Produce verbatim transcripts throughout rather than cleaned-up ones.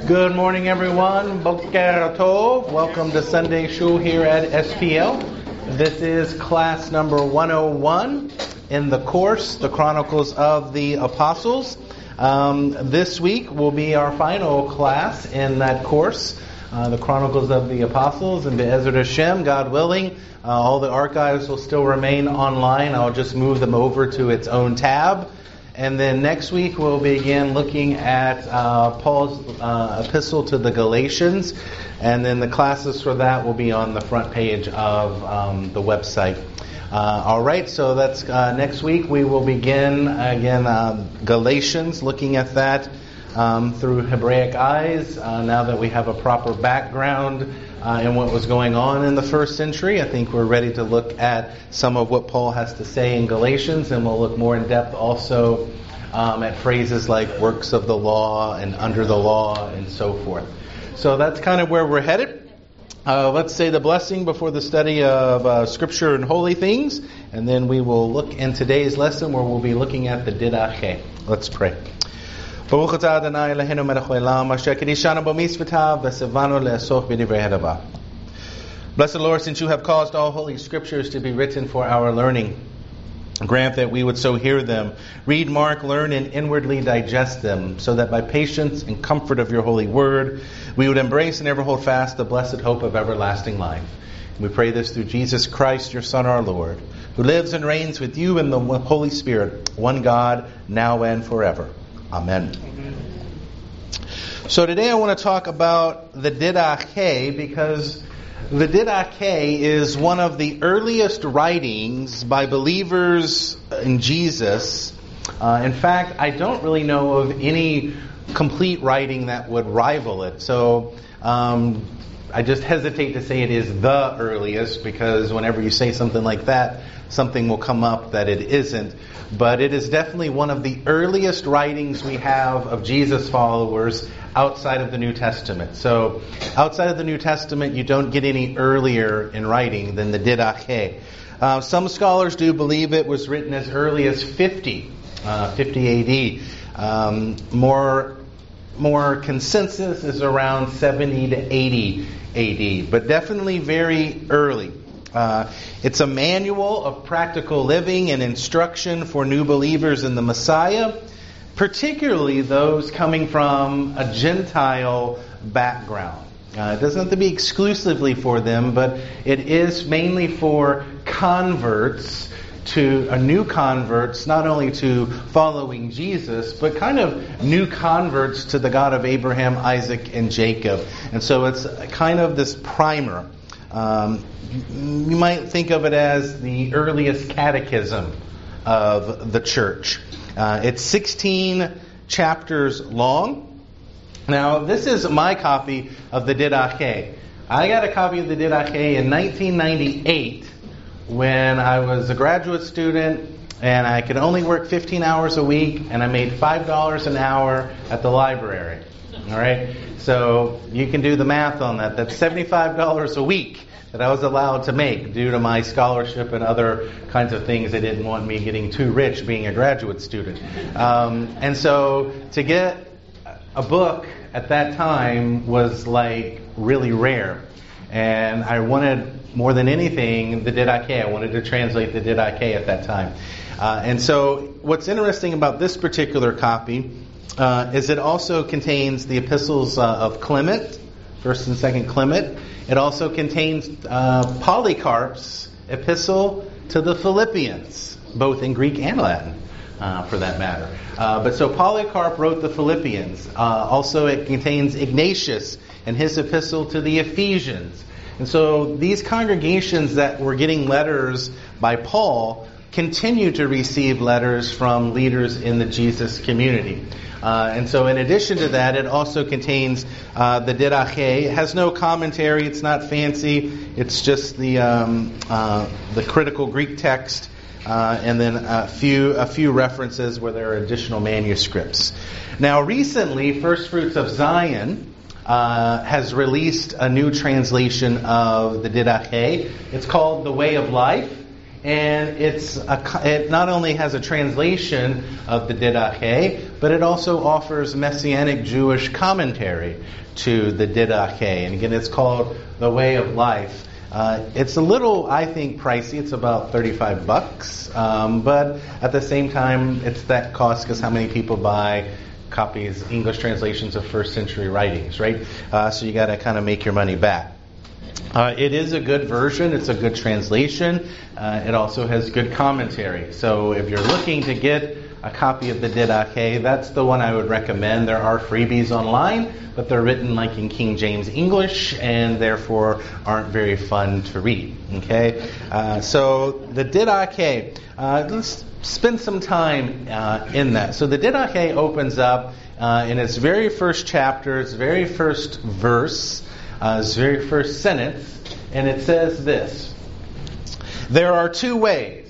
Good morning, everyone. Boker Tov. Welcome to Sunday Shul here at S P L. This is class number one oh one in the course, The Chronicles of the Apostles. Um, this week will be our final class in that course, uh, The Chronicles of the Apostles. And Be'ezrat Hashem, God willing, uh, all the archives will still remain online. I'll just move them over to its own tab. And then next week we'll begin looking at uh, Paul's uh, epistle to the Galatians. And then the classes for that will be on the front page of um, the website. Uh, all right, so that's uh, next week. We will begin, again, uh, Galatians, looking at that um, through Hebraic eyes. Uh, now that we have a proper background uh, in what was going on in the first century, I think we're ready to look at some of what Paul has to say in Galatians, and we'll look more in depth also um, at phrases like works of the law and under the law and so forth. So that's kind of where we're headed. Uh, let's say the blessing before the study of uh, Scripture and holy things, and then we will look in today's lesson where we'll be looking at the Didache. Let's pray. Baruch atah Adonai Eloheinu melech haolam asher kedishanu b'mitzvotav v'tzivanu le'asof b'divrei hadava. Blessed Lord, since you have caused all holy Scriptures to be written for our learning, grant that we would so hear them, read, mark, learn, and inwardly digest them, so that by patience and comfort of your holy word, we would embrace and ever hold fast the blessed hope of everlasting life. And we pray this through Jesus Christ, your Son, our Lord, who lives and reigns with you in the Holy Spirit, one God, now and forever. Amen. Amen. So today I want to talk about the Didache, because the Didache is one of the earliest writings by believers in Jesus. Uh, in fact, I don't really know of any complete writing that would rival it. So um, I just hesitate to say it is the earliest, because whenever you say something like that, something will come up that it isn't. But it is definitely one of the earliest writings we have of Jesus followers outside of the New Testament. So outside of the New Testament, you don't get any earlier in writing than the Didache. Uh, some scholars do believe it was written as early as fifty, uh, fifty A D. Um, more, more consensus is around seventy to eighty A D, but definitely very early. Uh, it's a manual of practical living and instruction for new believers in the Messiah, particularly those coming from a Gentile background. Uh, it doesn't have to be exclusively for them, but it is mainly for converts to uh, new converts, not only to following Jesus, but kind of new converts to the God of Abraham, Isaac, and Jacob. And so it's kind of this primer. Um, you might think of it as the earliest catechism of the church. Uh, it's sixteen chapters long. Now, this is my copy of the Didache. I got a copy of the Didache in nineteen ninety-eight when I was a graduate student and I could only work fifteen hours a week, and I made five dollars an hour at the library. All right? So you can do the math on that. That's seventy-five dollars a week that I was allowed to make due to my scholarship and other kinds of things. They didn't want me getting too rich being a graduate student. Um, and so to get a book at that time was like really rare. And I wanted, more than anything, the Didache. I wanted to translate the Didache at that time. Uh, and so what's interesting about this particular copy uh, is it also contains the epistles uh, of Clement, First and Second Clement. It also contains uh, Polycarp's epistle to the Philippians, both in Greek and Latin, uh, for that matter. Uh, but so Polycarp wrote the Philippians. Uh, also it contains Ignatius and his epistle to the Ephesians. And so these congregations that were getting letters by Paul continue to receive letters from leaders in the Jesus community. Uh, and so in addition to that, it also contains uh, the Didache. It has no commentary. It's not fancy. It's just the um, uh, the critical Greek text, uh, and then a few a few references where there are additional manuscripts. Now, recently, First Fruits of Zion uh, has released a new translation of the Didache. It's called The Way of Life. and it's a, it not only has a translation of the Didache, but it also offers Messianic Jewish commentary to the Didache. And again, it's called The Way of Life. Uh, it's a little, I think, pricey. It's about thirty-five bucks, um, but at the same time, it's that cost because how many people buy copies, English translations of first century writings, right? Uh, so you got to kind of make your money back. Uh, it is a good version. It's a good translation. Uh, it also has good commentary. So if you're looking to get a copy of the Didache, that's the one I would recommend. There are freebies online, but they're written like in King James English and therefore aren't very fun to read. Okay, uh, so the Didache, uh, let's spend some time uh, in that. So the Didache opens up uh, in its very first chapter, its very first verse, uh, its very first sentence, and it says this: there are two ways,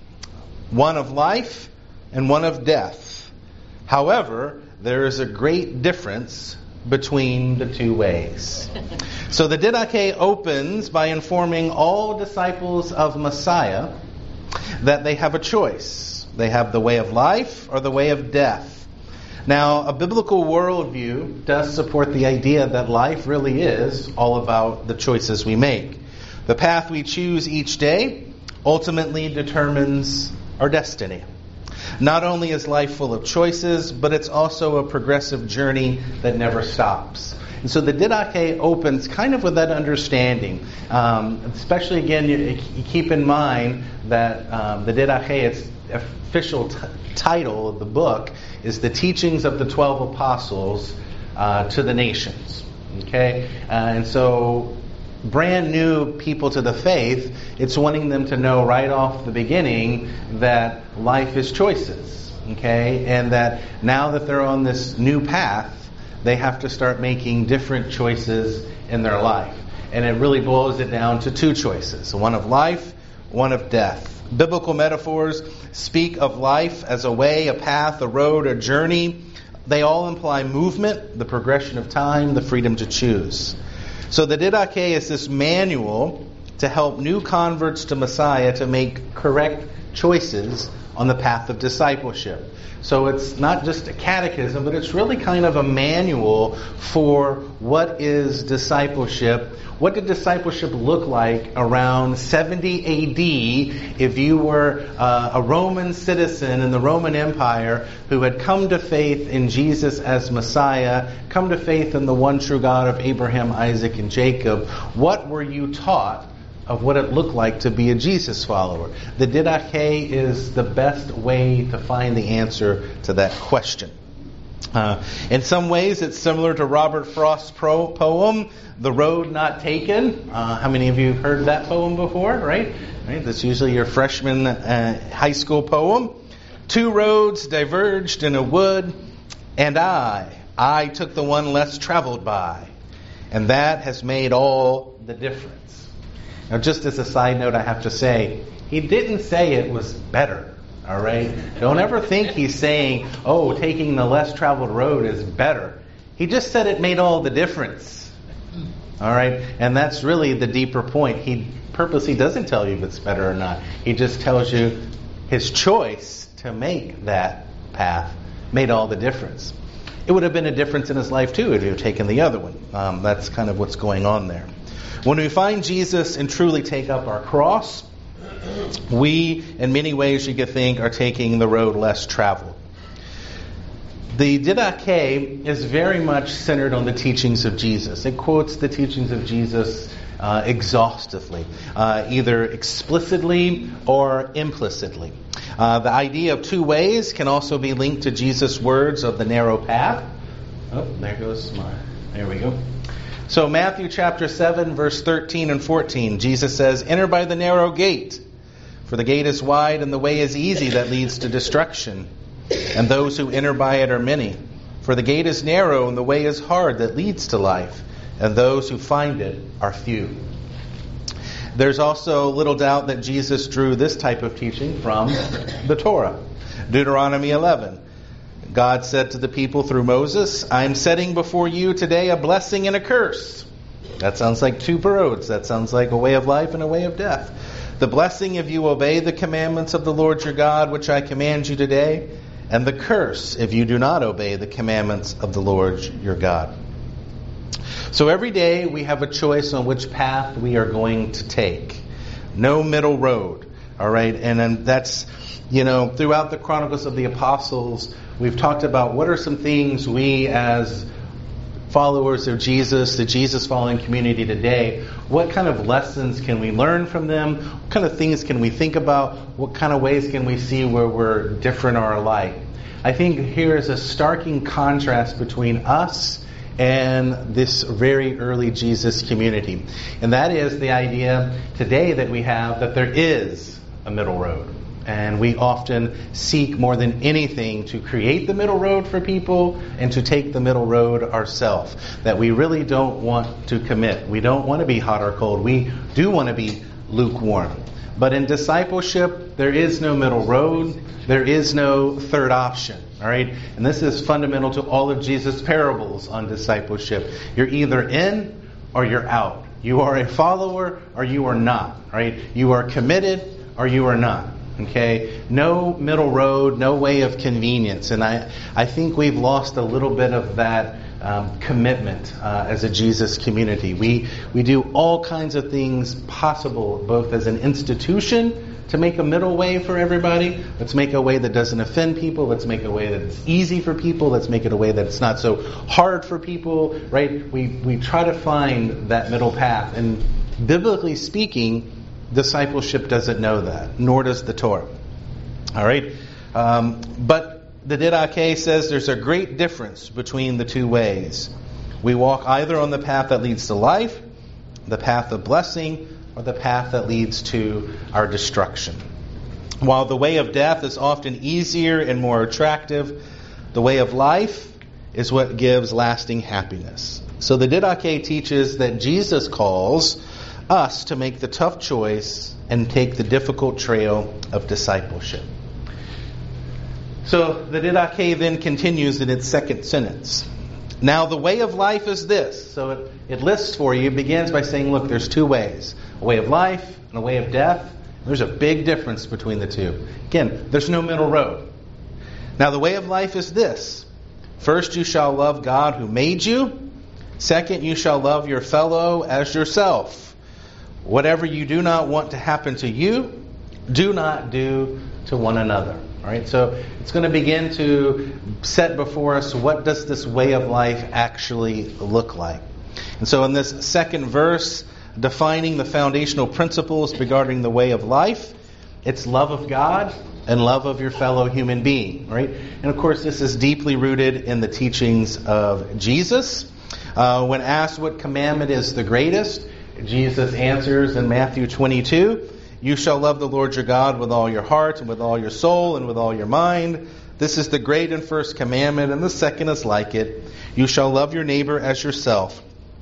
one of life and one of death. However, there is a great difference between the two ways. So the Didache opens by informing all disciples of Messiah that they have a choice. They have the way of life or the way of death. Now, a biblical worldview does support the idea that life really is all about the choices we make. The path we choose each day ultimately determines our destiny. Not only is life full of choices, but it's also a progressive journey that never stops. And so the Didache opens kind of with that understanding. Um, especially, again, you, you keep in mind that um, the Didache, its official t- title of the book, is The Teachings of the Twelve Apostles uh, to the Nations. Okay? Uh, and so brand new people to the faith, it's wanting them to know right off the beginning that life is choices, okay? And that now that they're on this new path, they have to start making different choices in their life. And it really boils it down to two choices, one of life, one of death. Biblical metaphors speak of life as a way, a path, a road, a journey. They all imply movement, the progression of time, the freedom to choose. So the Didache is this manual to help new converts to Messiah to make correct choices on the path of discipleship. So it's not just a catechism, but it's really kind of a manual for what is discipleship. What did discipleship look like around seventy A D if you were uh, a Roman citizen in the Roman Empire who had come to faith in Jesus as Messiah, come to faith in the one true God of Abraham, Isaac, and Jacob? What were you taught of what it looked like to be a Jesus follower? The Didache is the best way to find the answer to that question. Uh, in some ways, it's similar to Robert Frost's pro- poem, The Road Not Taken. Uh, how many of you have heard that poem before, right? right? That's usually your freshman uh, high school poem. Two roads diverged in a wood, and I, I took the one less traveled by. And that has made all the difference. Now, just as a side note, I have to say, he didn't say it was better. All right? Don't ever think he's saying, oh, taking the less traveled road is better. He just said it made all the difference. All right? And that's really the deeper point. He purposely doesn't tell you if it's better or not. He just tells you his choice to make that path made all the difference. It would have been a difference in his life too if he had taken the other one. Um, that's kind of what's going on there. When we find Jesus and truly take up our cross, we, in many ways, you could think, are taking the road less traveled. The Didache is very much centered on the teachings of Jesus. It quotes the teachings of Jesus uh, exhaustively, uh, either explicitly or implicitly. Uh, the idea of two ways can also be linked to Jesus' words of the narrow path. Oh, there goes my... There we go. So Matthew chapter seven, verse thirteen and fourteen, Jesus says, "Enter by the narrow gate, for the gate is wide and the way is easy that leads to destruction. And those who enter by it are many. For the gate is narrow and the way is hard that leads to life, and those who find it are few." There's also little doubt that Jesus drew this type of teaching from the Torah. Deuteronomy eleven. God said to the people through Moses, "I am setting before you today a blessing and a curse." That sounds like two roads. That sounds like a way of life and a way of death. The blessing if you obey the commandments of the Lord your God, which I command you today, and the curse if you do not obey the commandments of the Lord your God. So every day we have a choice on which path we are going to take. No middle road. All right, and then that's, you know, throughout the Chronicles of the Apostles, we've talked about what are some things we as followers of Jesus, the Jesus following community today, what kind of lessons can we learn from them? What kind of things can we think about? What kind of ways can we see where we're different or alike? I think here is a starking contrast between us and this very early Jesus community. And that is the idea today that we have that there is a middle road. And we often seek more than anything to create the middle road for people and to take the middle road ourselves. That we really don't want to commit. We don't want to be hot or cold. We do want to be lukewarm. But in discipleship, there is no middle road. There is no third option. All right? And this is fundamental to all of Jesus' parables on discipleship. You're either in or you're out. You are a follower or you are not. All right? You are committed or you are not. Okay? No middle road, no way of convenience. And I, I think we've lost a little bit of that um, commitment uh, as a Jesus community. We, we do all kinds of things possible, both as an institution to make a middle way for everybody. Let's make a way that doesn't offend people. Let's make a way that's easy for people. Let's make it a way that's not so hard for people. Right? We, we try to find that middle path. And biblically speaking, discipleship doesn't know that, nor does the Torah. All right? Um, but the Didache says there's a great difference between the two ways. We walk either on the path that leads to life, the path of blessing, or the path that leads to our destruction. While the way of death is often easier and more attractive, the way of life is what gives lasting happiness. So the Didache teaches that Jesus calls us to make the tough choice and take the difficult trail of discipleship. So the Didache then continues in its second sentence. Now the way of life is this. So it, it lists for you, begins by saying, look, there's two ways. A way of life and a way of death. There's a big difference between the two. Again, there's no middle road. Now the way of life is this. First, you shall love God who made you. Second, you shall love your fellow as yourself. Whatever you do not want to happen to you, do not do to one another. All right, so it's going to begin to set before us what does this way of life actually look like. And so in this second verse, defining the foundational principles regarding the way of life, it's love of God and love of your fellow human being. Right? And of course, this is deeply rooted in the teachings of Jesus. Uh, when asked what commandment is the greatest, Jesus answers in Matthew twenty-two, you shall love the Lord your God with all your heart and with all your soul and with all your mind. This is the great and first commandment, and the second is like it. You shall love your neighbor as yourself.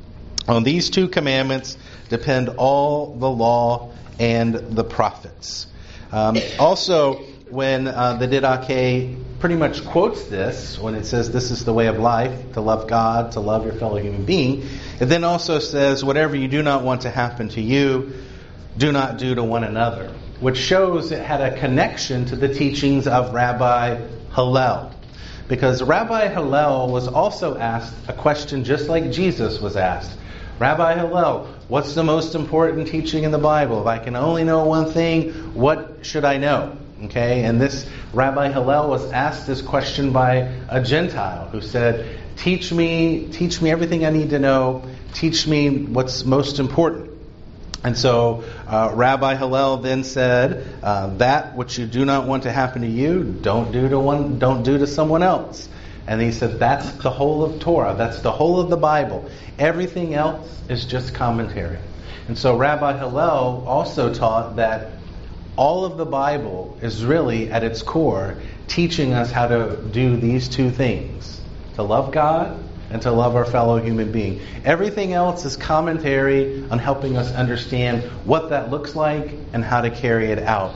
On these two commandments depend all the law and the prophets. Um, also, when uh, the Didache pretty much quotes this, when it says this is the way of life, to love God, to love your fellow human being, it then also says whatever you do not want to happen to you, do not do to one another, which shows it had a connection to the teachings of Rabbi Hillel. Because Rabbi Hillel was also asked a question just like Jesus was asked. Rabbi Hillel, what's the most important teaching in the Bible? If I can only know one thing, what should I know? Okay, and this Rabbi Hillel was asked this question by a Gentile who said, teach me, teach me everything I need to know. Teach me what's most important. And so uh, Rabbi Hillel then said, uh, that which you do not want to happen to you, don't do to one, don't do to someone else. And he said, that's the whole of Torah. That's the whole of the Bible. Everything else is just commentary. And so Rabbi Hillel also taught that all of the Bible is really, at its core, teaching us how to do these two things. To love God and to love our fellow human being. Everything else is commentary on helping us understand what that looks like and how to carry it out.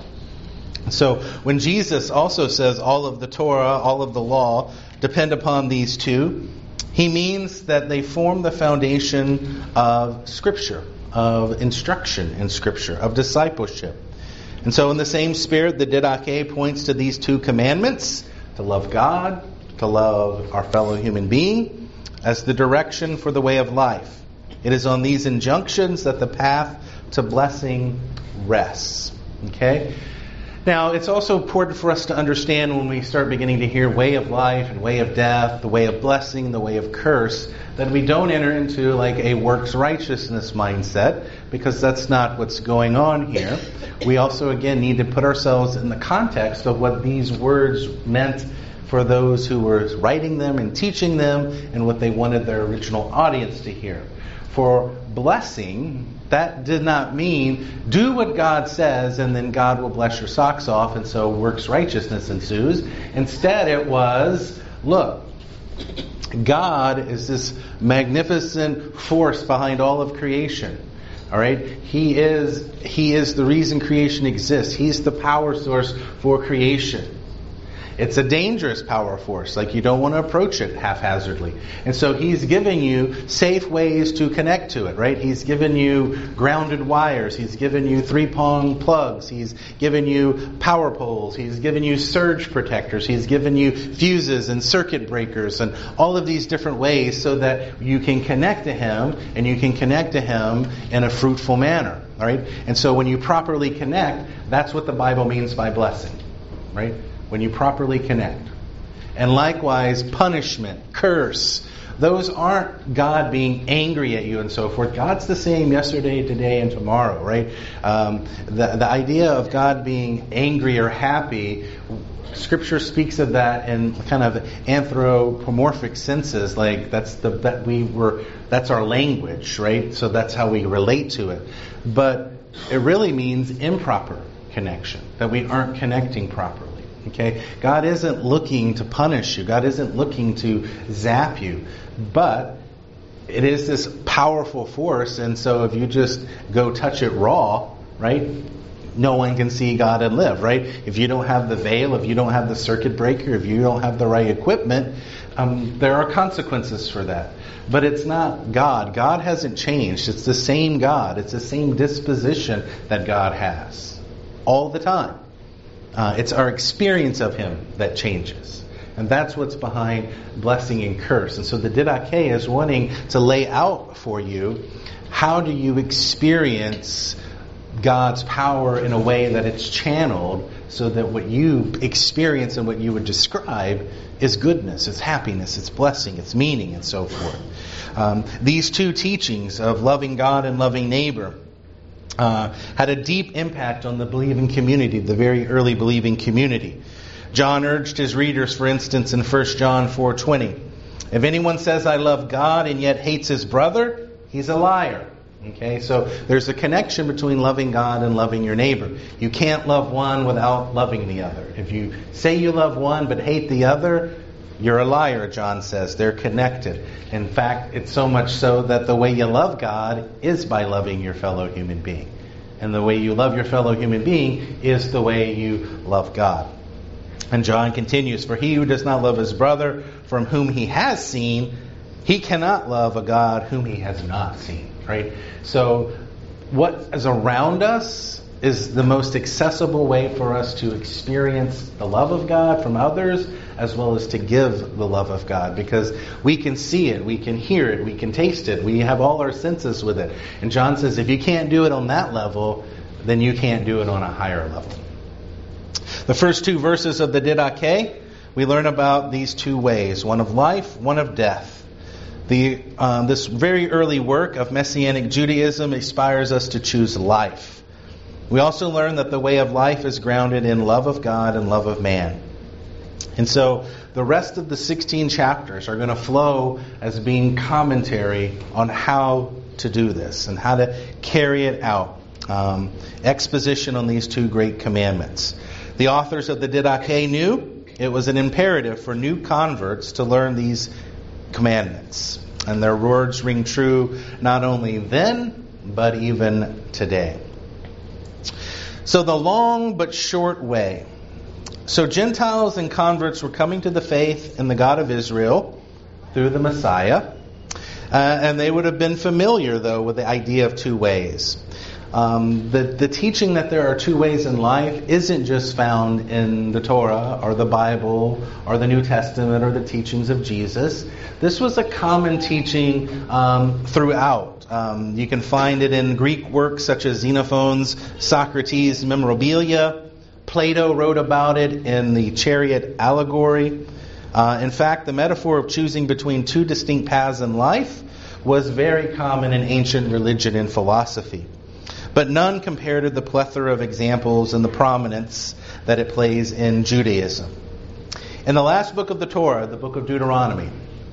So when Jesus also says all of the Torah, all of the law, depend upon these two, he means that they form the foundation of Scripture, of instruction in Scripture, of discipleship. And so in the same spirit, the Didache points to these two commandments, to love God, to love our fellow human being, as the direction for the way of life. It is on these injunctions that the path to blessing rests. Okay? Now, it's also important for us to understand when we start beginning to hear way of life and way of death, the way of blessing, the way of curse, that we don't enter into like a works righteousness mindset, because that's not what's going on here. We also, again, need to put ourselves in the context of what these words meant for those who were writing them and teaching them, and what they wanted their original audience to hear. For blessing, that did not mean do what God says and then God will bless your socks off and so works righteousness ensues. Instead it was, look, God is this magnificent force behind all of creation. All right? He is, he is the reason creation exists. He's the power source for creation. It's a dangerous power force. Like, you don't want to approach it haphazardly. And so He's giving you safe ways to connect to it, right? He's given you grounded wires. He's given you three-prong plugs. He's given you power poles. He's given you surge protectors. He's given you fuses and circuit breakers and all of these different ways so that you can connect to Him, and you can connect to Him in a fruitful manner, all right? And so when you properly connect, that's what the Bible means by blessing, right? When you properly connect. And likewise, punishment, curse, those aren't God being angry at you and so forth. God's the same yesterday, today, and tomorrow, right? Um, the, the idea of God being angry or happy, Scripture speaks of that in kind of anthropomorphic senses, like that's the that we were that's our language, right? So that's how we relate to it. But it really means improper connection, that we aren't connecting properly. Okay, God isn't looking to punish you. God isn't looking to zap you. But it is this powerful force, and so if you just go touch it raw, right, no one can see God and live, right? If you don't have the veil, if you don't have the circuit breaker, if you don't have the right equipment, um, there are consequences for that. But it's not God. God hasn't changed. It's the same God. It's the same disposition that God has all the time. Uh, it's our experience of Him that changes. And that's what's behind blessing and curse. And so the Didache is wanting to lay out for you, how do you experience God's power in a way that it's channeled so that what you experience and what you would describe is goodness, it's happiness, it's blessing, it's meaning, and so forth. Um, these two teachings of loving God and loving neighbor Uh, had a deep impact on the believing community, the very early believing community. John urged his readers, for instance, in First John four twenty, if anyone says, I love God and yet hates his brother, he's a liar. Okay, so there's a connection between loving God and loving your neighbor. You can't love one without loving the other. If you say you love one but hate the other, you're a liar, John says. They're connected. In fact, it's so much so that the way you love God is by loving your fellow human being. And the way you love your fellow human being is the way you love God. And John continues, for he who does not love his brother from whom he has seen, he cannot love a God whom he has not seen. Right? So what is around us is the most accessible way for us to experience the love of God from others, as well as to give the love of God, because we can see it, we can hear it, we can taste it, we have all our senses with it. And John says if you can't do it on that level, then you can't do it on a higher level. The first two verses of the Didache, we learn about these two ways, one of life, one of death. The um, this very early work of Messianic Judaism inspires us to choose life. We also learn that the way of life is grounded in love of God and love of man. And so the rest of the sixteen chapters are going to flow as being commentary on how to do this and how to carry it out. Um, exposition on these two great commandments. The authors of the Didache knew it was an imperative for new converts to learn these commandments. And their words ring true not only then, but even today. So the long but short way. So Gentiles and converts were coming to the faith in the God of Israel through the Messiah. Uh, and they would have been familiar, though, with the idea of two ways. Um, the, the teaching that there are two ways in life isn't just found in the Torah or the Bible or the New Testament or the teachings of Jesus. This was a common teaching um, throughout. Um, you can find it in Greek works such as Xenophon's Socrates Memorabilia. Plato wrote about it in the Chariot Allegory. Uh, in fact, the metaphor of choosing between two distinct paths in life was very common in ancient religion and philosophy. But none compared to the plethora of examples and the prominence that it plays in Judaism. In the last book of the Torah, the book of Deuteronomy,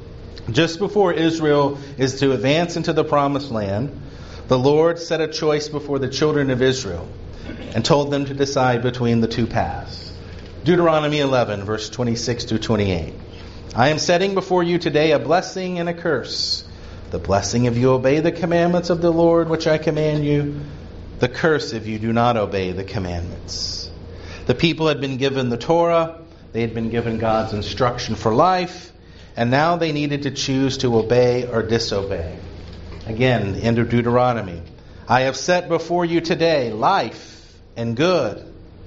just before Israel is to advance into the promised land, the Lord set a choice before the children of Israel and told them to decide between the two paths. Deuteronomy eleven, verse twenty-six through twenty-eight. I am setting before you today a blessing and a curse. The blessing if you obey the commandments of the Lord which I command you. The curse if you do not obey the commandments. The people had been given the Torah. They had been given God's instruction for life. And now they needed to choose to obey or disobey. Again, the end of Deuteronomy. I have set before you today life and good,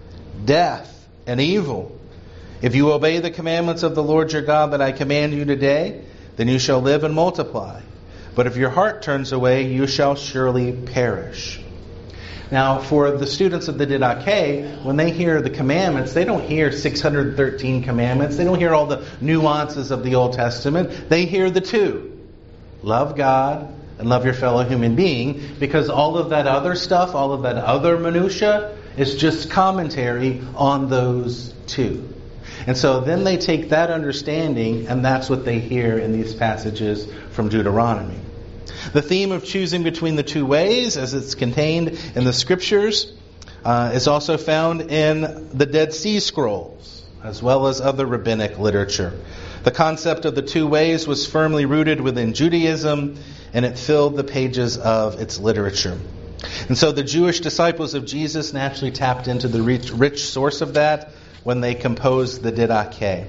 death and evil. If you obey the commandments of the Lord your God that I command you today, then you shall live and multiply. But if your heart turns away, you shall surely perish. Now, for the students of the Didache, when they hear the commandments, they don't hear six hundred thirteen commandments. They don't hear all the nuances of the Old Testament. They hear the two. Love God and love your fellow human being, because all of that other stuff, all of that other minutia, is just commentary on those two. And so then they take that understanding, and that's what they hear in these passages from Deuteronomy. The theme of choosing between the two ways, as it's contained in the Scriptures, uh, is also found in the Dead Sea Scrolls, as well as other rabbinic literature. The concept of the two ways was firmly rooted within Judaism, and it filled the pages of its literature. And so the Jewish disciples of Jesus naturally tapped into the rich, rich source of that when they composed the Didache.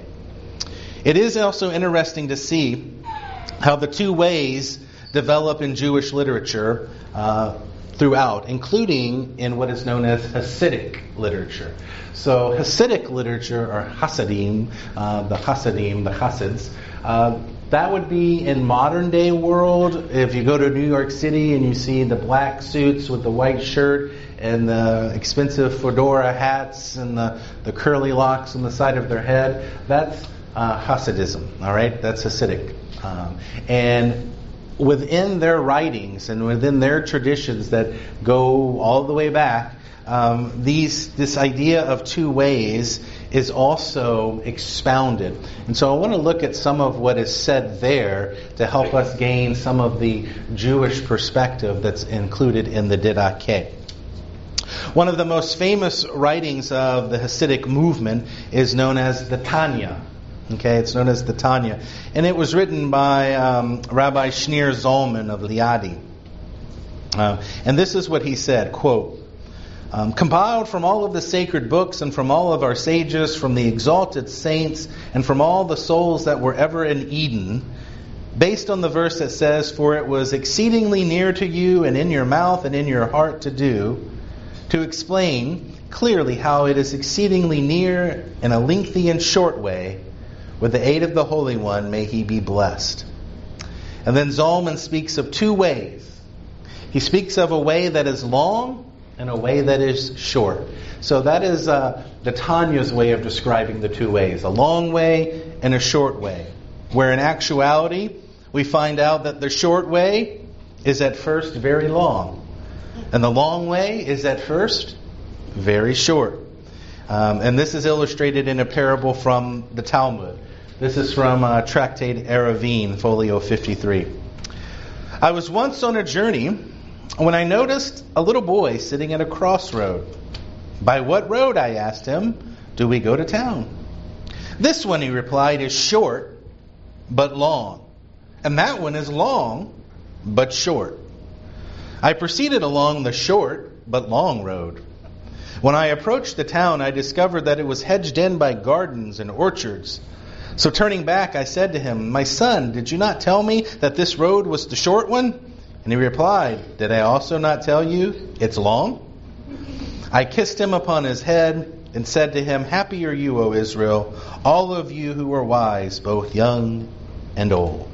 It is also interesting to see how the two ways develop in Jewish literature uh, throughout, including in what is known as Hasidic literature. So Hasidic literature, or Hasidim, uh, the Hasidim, the Hasids, uh, that would be in modern day world. If you go to New York City and you see the black suits with the white shirt and the expensive fedora hats and the, the curly locks on the side of their head, that's uh, Hasidism, all right? That's Hasidic. Um, and within their writings and within their traditions that go all the way back, um, these this idea of two ways is also expounded. And so I want to look at some of what is said there to help us gain some of the Jewish perspective that's included in the Didache. One of the most famous writings of the Hasidic movement is known as the Tanya. Okay, it's known as the Tanya. And it was written by um, Rabbi Shneur Zalman of Liadi. Uh, and this is what he said, quote, um, compiled from all of the sacred books and from all of our sages, from the exalted saints, and from all the souls that were ever in Eden, based on the verse that says, for it was exceedingly near to you and in your mouth and in your heart to do, to explain clearly how it is exceedingly near in a lengthy and short way. With the aid of the Holy One, may he be blessed. And then Zalman speaks of two ways. He speaks of a way that is long and a way that is short. So that is uh, the Tanya's way of describing the two ways. A long way and a short way. Where in actuality, we find out that the short way is at first very long. And the long way is at first very short. Um, and this is illustrated in a parable from the Talmud. This is from uh, Tractate Eruvin, folio fifty-three. I was once on a journey when I noticed a little boy sitting at a crossroad. By what road, I asked him, do we go to town? This one, he replied, is short but long. And that one is long but short. I proceeded along the short but long road. When I approached the town, I discovered that it was hedged in by gardens and orchards. So turning back, I said to him, my son, did you not tell me that this road was the short one? And he replied, did I also not tell you it's long? I kissed him upon his head and said to him, happy are you, O Israel, all of you who are wise, both young and old.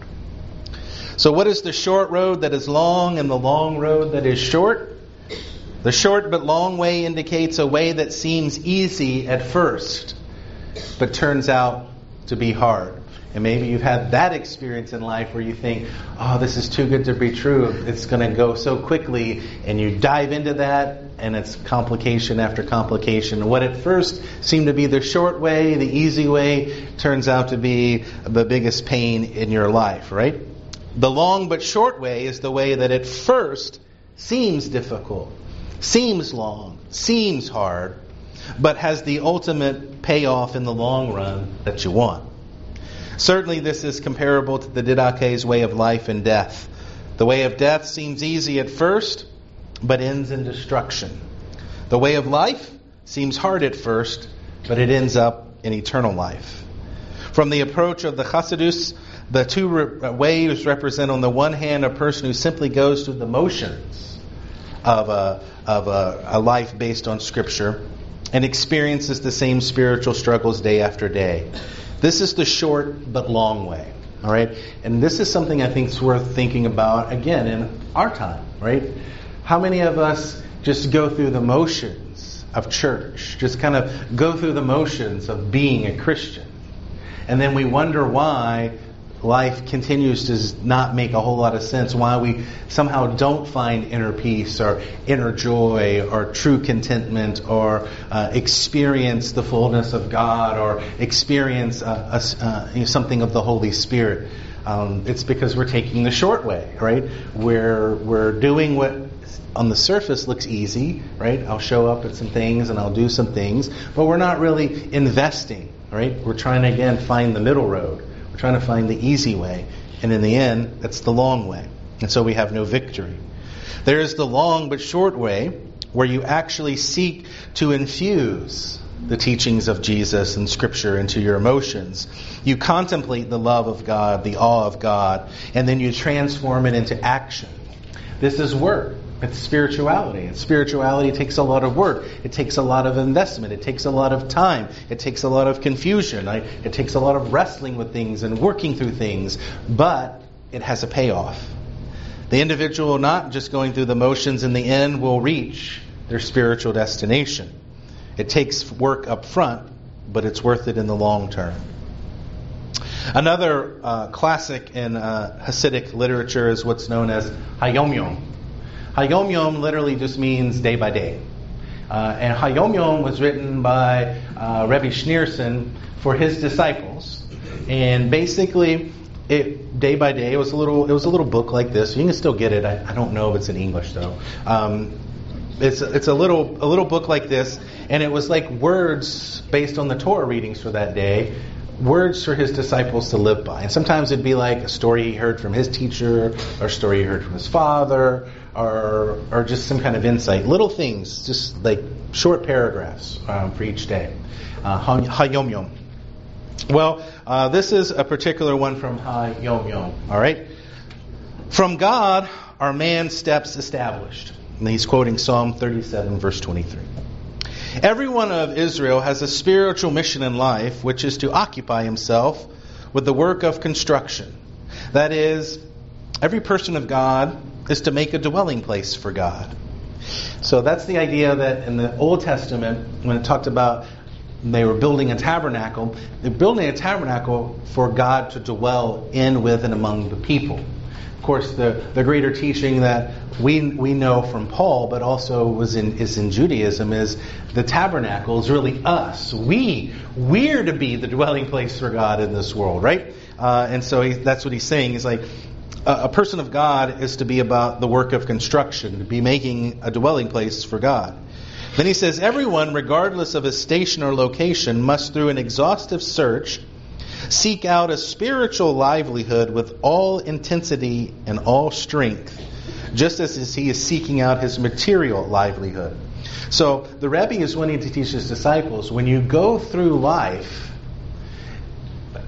So what is the short road that is long and the long road that is short? The short but long way indicates a way that seems easy at first, but turns out to be hard. And maybe you've had that experience in life where you think, oh, this is too good to be true. It's going to go so quickly. And you dive into that, and it's complication after complication. What at first seemed to be the short way, the easy way, turns out to be the biggest pain in your life, right? The long but short way is the way that at first seems difficult, seems long, seems hard, but has the ultimate payoff in the long run that you want. Certainly this is comparable to the Didache's way of life and death. The way of death seems easy at first, but ends in destruction. The way of life seems hard at first, but it ends up in eternal life. From the approach of the Chassidus, the two re- ways represent on the one hand a person who simply goes through the motions of a, of a, a life based on Scripture and experiences the same spiritual struggles day after day. This is the short but long way, all right? And this is something I think is worth thinking about, again, in our time, right? How many of us just go through the motions of church, just kind of go through the motions of being a Christian, and then we wonder why life continues to not make a whole lot of sense, why we somehow don't find inner peace or inner joy or true contentment or uh, experience the fullness of God or experience uh, a, uh, something of the Holy Spirit. Um, it's because we're taking the short way, right? We're, we're doing what on the surface looks easy, right? I'll show up at some things and I'll do some things, but we're not really investing, right? We're trying to, again, find the middle road. We're trying to find the easy way. And in the end, that's the long way. And so we have no victory. There is the long but short way where you actually seek to infuse the teachings of Jesus and Scripture into your emotions. You contemplate the love of God, the awe of God, and then you transform it into action. This is work. It's spirituality. And spirituality takes a lot of work. It takes a lot of investment. It takes a lot of time. It takes a lot of confusion. I, it takes a lot of wrestling with things and working through things. But it has a payoff. The individual not just going through the motions in the end will reach their spiritual destination. It takes work up front, but it's worth it in the long term. Another uh, classic in uh, Hasidic literature is what's known as Hayom Yom. Hayom Yom literally just means day by day. Uh, and Hayom Yom was written by uh, Rebbe Schneerson for his disciples. And basically, it day by day, it was a little it was a little book like this. You can still get it. I, I don't know if it's in English though. Um, it's it's a little a little book like this, and it was like words based on the Torah readings for that day. Words for his disciples to live by. And sometimes it'd be like a story he heard from his teacher, or a story he heard from his father, or or just some kind of insight. Little things, just like short paragraphs um, for each day. Uh, Hayom Yom. Well, uh, this is a particular one from Hayom Yom. All right? From God are man's steps established. And he's quoting Psalm thirty-seven, verse twenty-three. Every one of Israel has a spiritual mission in life, which is to occupy himself with the work of construction. That is, every person of God is to make a dwelling place for God. So that's the idea that in the Old Testament, when it talked about they were building a tabernacle, they're building a tabernacle for God to dwell in, with, and among the people. Of course, the, the greater teaching that we we know from Paul, but also was in is in Judaism, is the tabernacle is really us. We we're to be the dwelling place for God in this world, right? Uh, and so he, that's what he's saying. He's like, a, a person of God is to be about the work of construction, to be making a dwelling place for God. Then he says, everyone, regardless of his station or location, must, through an exhaustive search, seek out a spiritual livelihood with all intensity and all strength, just as he is seeking out his material livelihood. So the Rebbe is wanting to teach his disciples, when you go through life,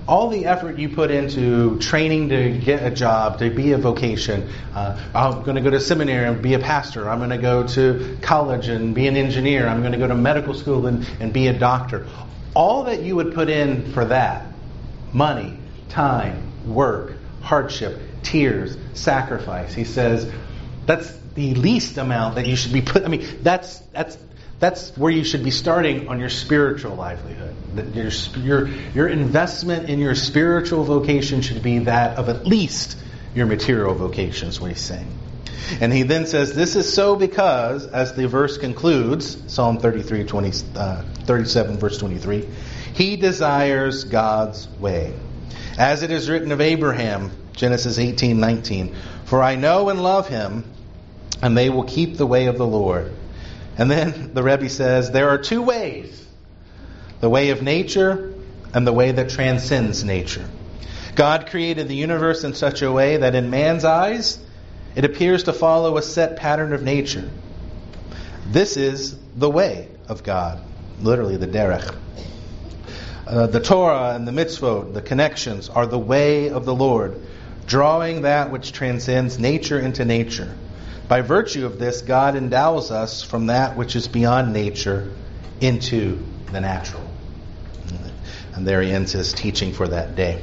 all the effort you put into training to get a job, to be a vocation, uh, I'm going to go to seminary and be a pastor, I'm going to go to college and be an engineer, I'm going to go to medical school and, and be a doctor. All that you would put in for that, money, time, work, hardship, tears, sacrifice, he says, that's the least amount that you should be put. I mean, that's that's that's where you should be starting on your spiritual livelihood. That your your your investment in your spiritual vocation should be that of at least your material vocation, is what he's saying. And he then says, this is so because, as the verse concludes, Psalm thirty-three, twenty, uh, thirty-seven, verse twenty-three, he desires God's way. As it is written of Abraham, Genesis eighteen, nineteen, for I know and love him, and they will keep the way of the Lord. And then the Rebbe says, there are two ways. The way of nature and the way that transcends nature. God created the universe in such a way that in man's eyes, it appears to follow a set pattern of nature. This is the way of God. Literally, the derech. Uh, the Torah and the mitzvot, the connections, are the way of the Lord, drawing that which transcends nature into nature. By virtue of this, God endows us from that which is beyond nature into the natural. And there he ends his teaching for that day.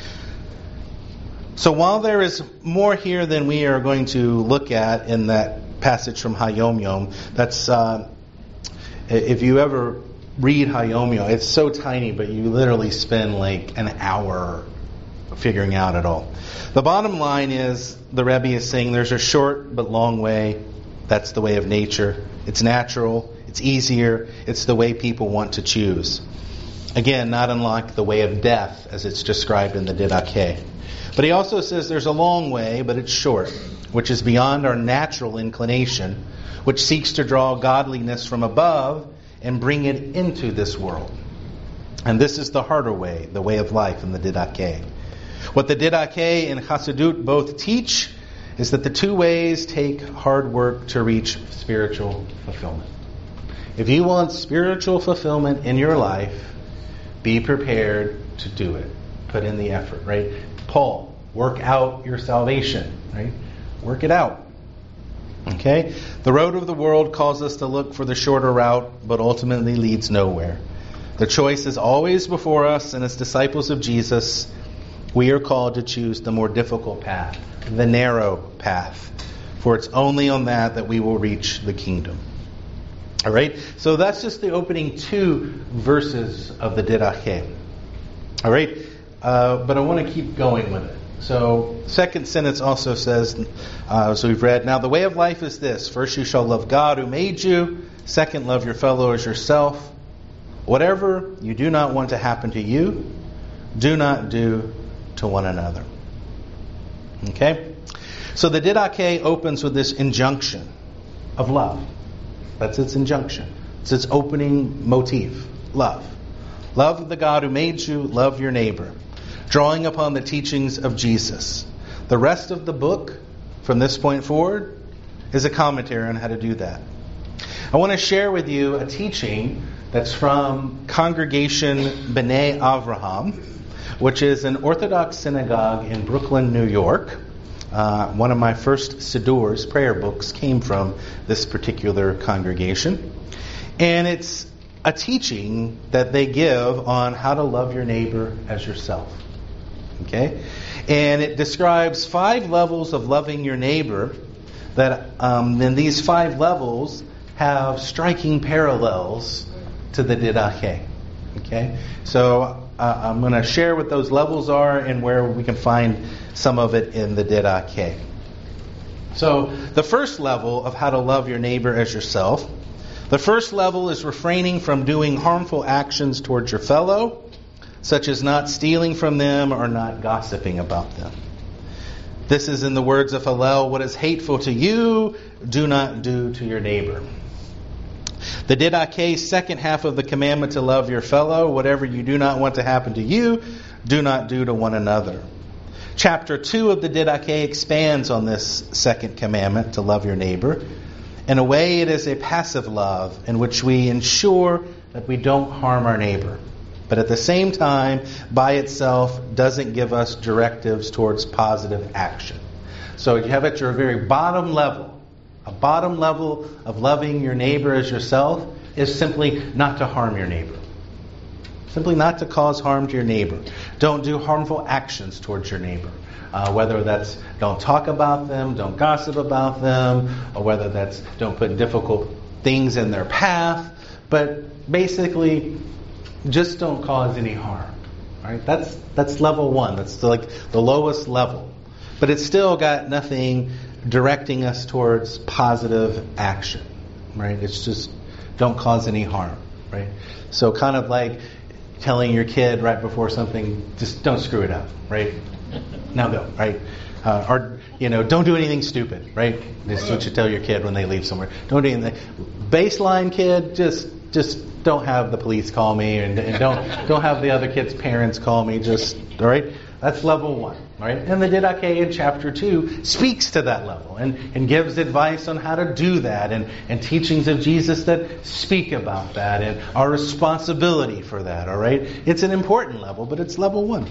So while there is more here than we are going to look at in that passage from Hayom Yom, that's uh, if you ever read Hayom Yom, it's so tiny, but you literally spend like an hour figuring out it all. The bottom line is, the Rebbe is saying there's a short but long way. That's the way of nature. It's natural. It's easier. It's the way people want to choose. Again, not unlike the way of death as it's described in the Didache. But he also says there's a long way, but it's short, which is beyond our natural inclination, which seeks to draw godliness from above and bring it into this world. And this is the harder way, the way of life in the Didache. What the Didache and Chassidut both teach is that the two ways take hard work to reach spiritual fulfillment. If you want spiritual fulfillment in your life, be prepared to do it. Put in the effort, right? Paul, work out your salvation, right? Work it out. Okay? The road of the world calls us to look for the shorter route, but ultimately leads nowhere. The choice is always before us, and as disciples of Jesus, we are called to choose the more difficult path, the narrow path. For it's only on that that we will reach the kingdom. All right? So that's just the opening two verses of the Didache. All right? Uh, but I want to keep going with it. So, second sentence also says, uh, so we've read, now the way of life is this. First, you shall love God who made you. Second, love your fellow as yourself. Whatever you do not want to happen to you, do not do to one another. Okay? So the Didache opens with this injunction of love. That's its injunction. It's its opening motif. Love. Love the God who made you. Love your neighbor. Drawing upon the teachings of Jesus. The rest of the book, from this point forward, is a commentary on how to do that. I want to share with you a teaching that's from Congregation B'nai Avraham, which is an Orthodox synagogue in Brooklyn, New York. Uh, one of my first Sidurs, prayer books, came from this particular congregation. And it's a teaching that they give on how to love your neighbor as yourself. Okay? And it describes five levels of loving your neighbor that, um, and these five levels have striking parallels to the Didache. Okay? So uh, I'm going to share what those levels are and where we can find some of it in the Didache. So the first level of how to love your neighbor as yourself, the first level is refraining from doing harmful actions towards your fellow, such as not stealing from them or not gossiping about them. This is in the words of Hillel, what is hateful to you, do not do to your neighbor. The Didache's second half of the commandment to love your fellow, whatever you do not want to happen to you, do not do to one another. Chapter two of the Didache expands on this second commandment to love your neighbor. In a way, it is a passive love in which we ensure that we don't harm our neighbor. but at the same time, by itself, doesn't give us directives towards positive action. So you have at your very bottom level, a bottom level of loving your neighbor as yourself is simply not to harm your neighbor. Simply not to cause harm to your neighbor. Don't do harmful actions towards your neighbor. Uh, whether that's don't talk about them, don't gossip about them, or whether that's don't put difficult things in their path. But basically, just don't cause any harm. Right? That's that's level one. That's the, like the lowest level. But it's still got nothing directing us towards positive action. Right? It's just don't cause any harm. Right? So kind of like telling your kid right before something, just don't screw it up. Right? Now go. Right? Uh, or you know, don't do anything stupid. Right? This is what you tell your kid when they leave somewhere. Don't do anything. Baseline kid, just just. Don't have the police call me, and, and don't don't have the other kids' parents call me. Just all right. That's level one. All right. And the Didache in chapter two speaks to that level and, and gives advice on how to do that, and, and teachings of Jesus that speak about that, and our responsibility for that. All right. It's an important level, but it's level one.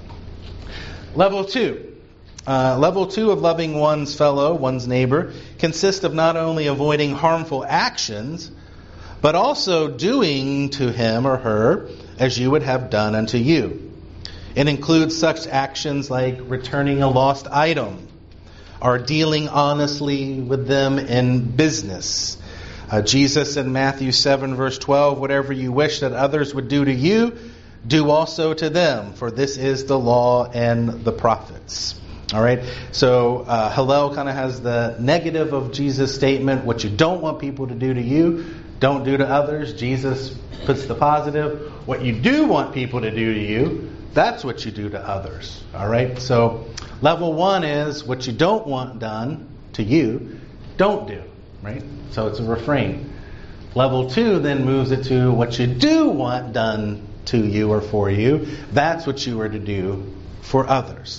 Level two. Uh, level two of loving one's fellow, one's neighbor, consists of not only avoiding harmful actions, but also doing to him or her as you would have done unto you. It includes such actions like returning a lost item, or dealing honestly with them in business. Uh, Jesus in Matthew seven verse twelve, whatever you wish that others would do to you, do also to them, for this is the law and the prophets. All right, so uh, Hillel kind of has the negative of Jesus' statement, what you don't want people to do to you, don't do to others. Jesus puts the positive. What you do want people to do to you, that's what you do to others. All right? So level one is what you don't want done to you, don't do. Right? So it's a refrain. Level two then moves it to what you do want done to you or for you. That's what you are to do for others.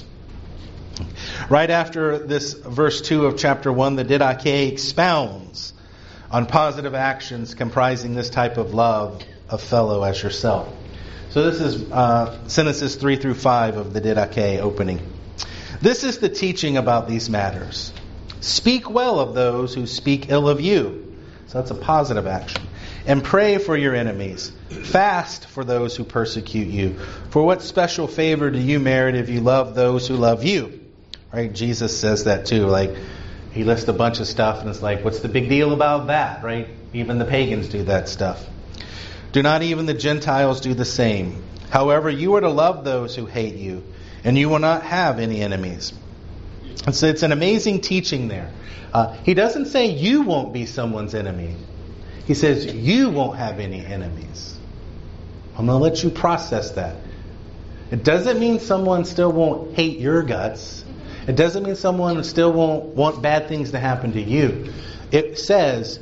Right after this verse two of chapter one, the Didache expounds on positive actions comprising this type of love of fellow as yourself. So this is uh, sentences three through five of the Didache opening. This is the teaching about these matters. Speak well of those who speak ill of you. So that's a positive action. And pray for your enemies. Fast for those who persecute you. For what special favor do you merit if you love those who love you? Right? Jesus says that too. Like, he lists a bunch of stuff, and it's like, what's the big deal about that, right? Even the pagans do that stuff. Do not even the Gentiles do the same. However, you are to love those who hate you, and you will not have any enemies. And so it's an amazing teaching there. Uh, he doesn't say you won't be someone's enemy. He says you won't have any enemies. I'm going to let you process that. It doesn't mean someone still won't hate your guts. It doesn't mean someone still won't want bad things to happen to you. It says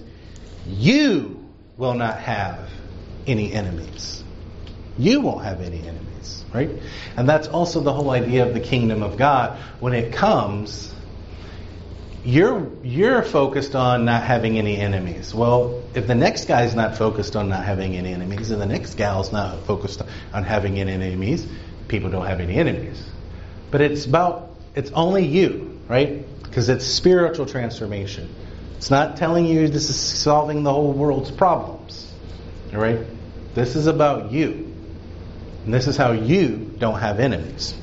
you will not have any enemies. You won't have any enemies, right? And that's also the whole idea of the kingdom of God. When it comes, you're you're focused on not having any enemies. Well, if the next guy's not focused on not having any enemies, and the next gal's not focused on having any enemies, people don't have any enemies. But it's about It's only you, right? Because it's spiritual transformation. It's not telling you this is solving the whole world's problems. All right? This is about you. And this is how you don't have enemies.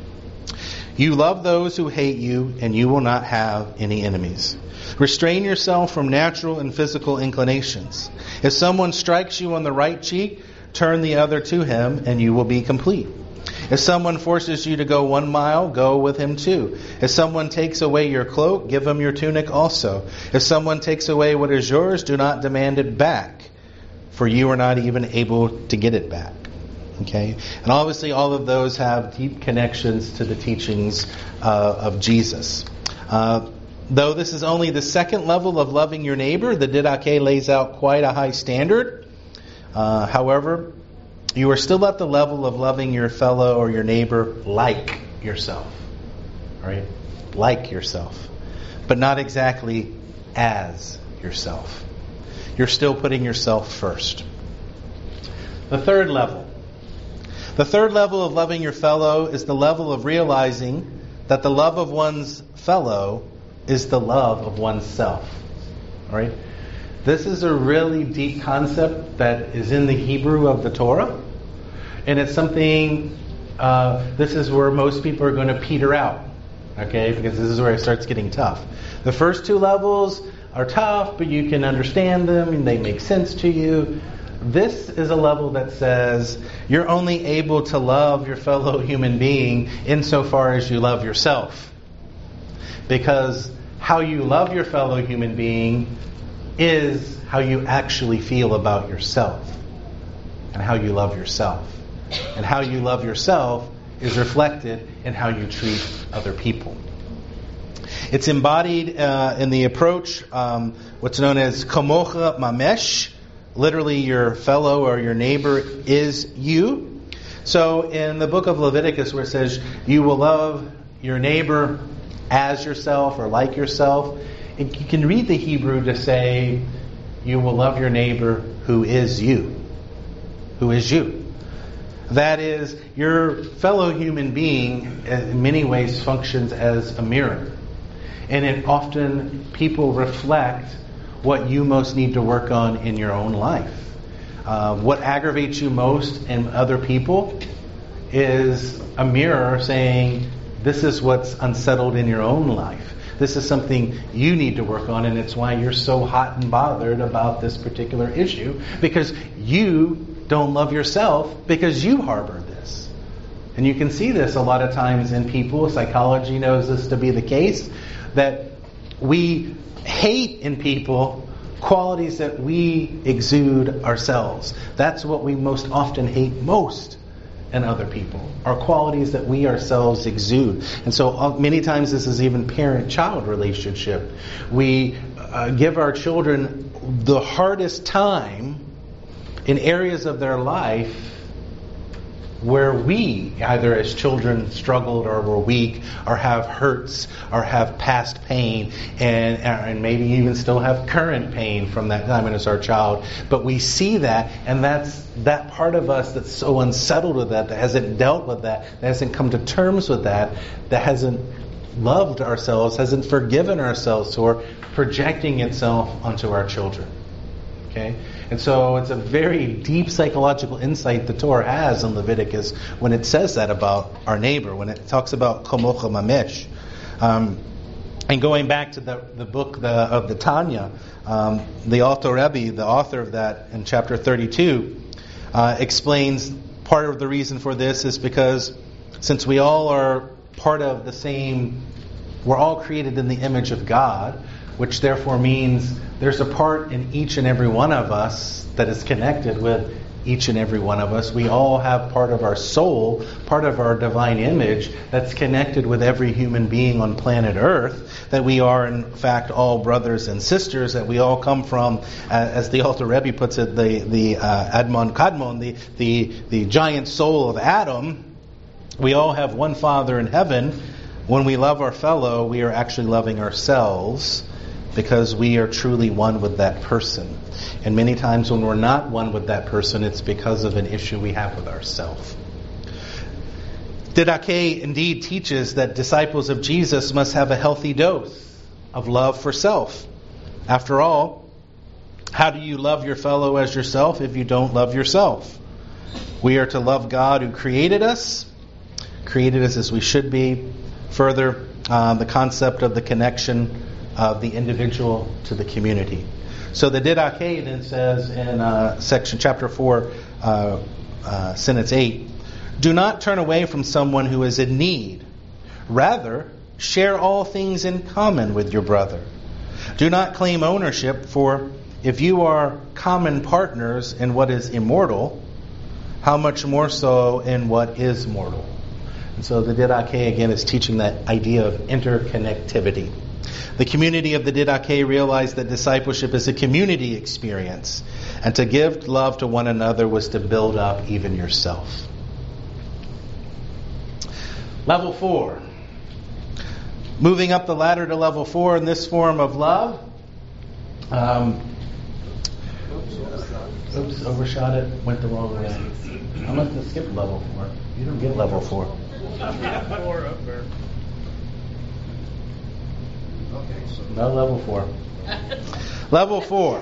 You love those who hate you, and you will not have any enemies. Restrain yourself from natural and physical inclinations. If someone strikes you on the right cheek, turn the other to him, and you will be complete. If someone forces you to go one mile, go with him two. If someone takes away your cloak, give him your tunic also. If someone takes away what is yours, do not demand it back, for you are not even able to get it back. Okay? And obviously all of those have deep connections to the teachings uh, of Jesus. Uh, though this is only the second level of loving your neighbor, the Didache lays out quite a high standard. Uh, however, you are still at the level of loving your fellow or your neighbor like yourself. All right? Like yourself. But not exactly as yourself. You're still putting yourself first. The third level The third level of loving your fellow is the level of realizing that the love of one's fellow is the love of oneself. All right? This is a really deep concept that is in the Hebrew of the Torah. And it's something, uh, this is where most people are going to peter out. Okay? Because this is where it starts getting tough. The first two levels are tough, but you can understand them and they make sense to you. This is a level that says you're only able to love your fellow human being insofar as you love yourself. Because how you love your fellow human being is how you actually feel about yourself. And how you love yourself. And how you love yourself is reflected in how you treat other people. It's embodied uh, in the approach, um, what's known as kamocha mamesh. Literally, your fellow or your neighbor is you. So in the book of Leviticus where it says, you will love your neighbor as yourself or like yourself, it, you can read the Hebrew to say, you will love your neighbor who is you. Who is you. That is, your fellow human being in many ways functions as a mirror. And it often, people reflect what you most need to work on in your own life. Uh, what aggravates you most in other people is a mirror saying, this is what's unsettled in your own life. This is something you need to work on, and it's why you're so hot and bothered about this particular issue, because you don't love yourself because you harbor this. And you can see this a lot of times in people. Psychology knows this to be the case, that we hate in people qualities that we exude ourselves. That's what we most often hate most in other people, are qualities that we ourselves exude. And so many times this is even parent-child relationship. We uh, give our children the hardest time in areas of their life where we, either as children, struggled or were weak or have hurts or have past pain and, and maybe even still have current pain from that time as our child. But we see that, and that's that part of us that's so unsettled with that, that hasn't dealt with that, that hasn't come to terms with that, that hasn't loved ourselves, hasn't forgiven ourselves, or projecting itself onto our children. Okay? And so it's a very deep psychological insight the Torah has in Leviticus when it says that about our neighbor, when it talks about kamocha mamesh. Um, and going back to the, the book the, of the Tanya, um, the Alter Rebbe, the author of that, in chapter thirty-two, uh, explains part of the reason for this is because since we all are part of the same, we're all created in the image of God, which therefore means there's a part in each and every one of us that is connected with each and every one of us. We all have part of our soul, part of our divine image that's connected with every human being on planet Earth, that we are in fact all brothers and sisters, that we all come from, uh, as the Alter Rebbe puts it, the, the uh, Admon Kadmon, the, the, the giant soul of Adam. We all have one Father in heaven. When we love our fellow, we are actually loving ourselves, because we are truly one with that person. And many times when we're not one with that person, it's because of an issue we have with ourselves. Didache indeed teaches that disciples of Jesus must have a healthy dose of love for self. After all, how do you love your fellow as yourself if you don't love yourself? We are to love God who created us, created us as we should be. Further, uh, the concept of the connection of the individual to the community. So the Didache then says in uh, section chapter four, uh, uh, sentence eight, do not turn away from someone who is in need. Rather, share all things in common with your brother. Do not claim ownership, for if you are common partners in what is immortal, how much more so in what is mortal? And so the Didache again is teaching that idea of interconnectivity. The community of the Didache realized that discipleship is a community experience, and to give love to one another was to build up even yourself. Level four. Moving up the ladder to level four in this form of love, um, Oops, overshot it, went the wrong way. I must have skipped level four. You don't get level four. Four up there. No level four. Level four.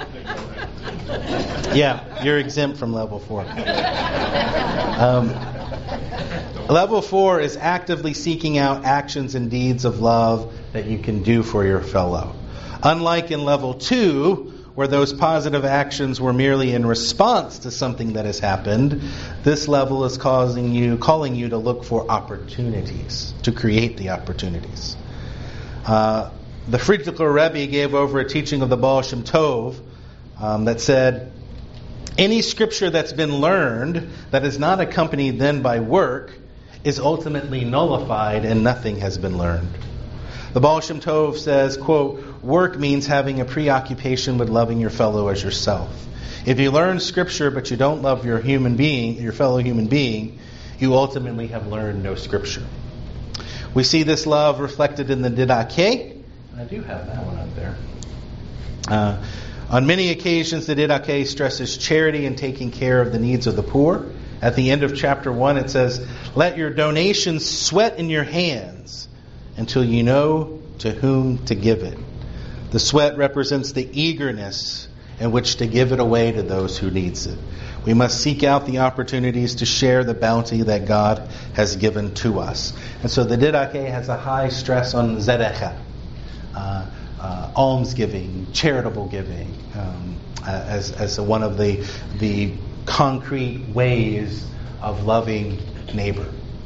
Yeah, you're exempt from level four. Um, level four is actively seeking out actions and deeds of love that you can do for your fellow. Unlike in level two, where those positive actions were merely in response to something that has happened, this level is causing you, calling you to look for opportunities, to create the opportunities. Uh, the Frierdiker Rebbe gave over a teaching of the Baal Shem Tov um, that said, any scripture that's been learned that is not accompanied then by work is ultimately nullified and nothing has been learned. The Baal Shem Tov says, quote, work means having a preoccupation with loving your fellow as yourself. If you learn scripture but you don't love your human being, your fellow human being, you ultimately have learned no scripture. We see this love reflected in the Didache. I do have that one up there. Uh, on many occasions, the Didache stresses charity and taking care of the needs of the poor. At the end of chapter one, it says, let your donations sweat in your hands until you know to whom to give it. The sweat represents the eagerness in which to give it away to those who needs it. We must seek out the opportunities to share the bounty that God has given to us. And so the Didache has a high stress on Zedecha, uh, uh, almsgiving, charitable giving, um, uh, as, as a, one of the, the concrete ways of loving neighbor.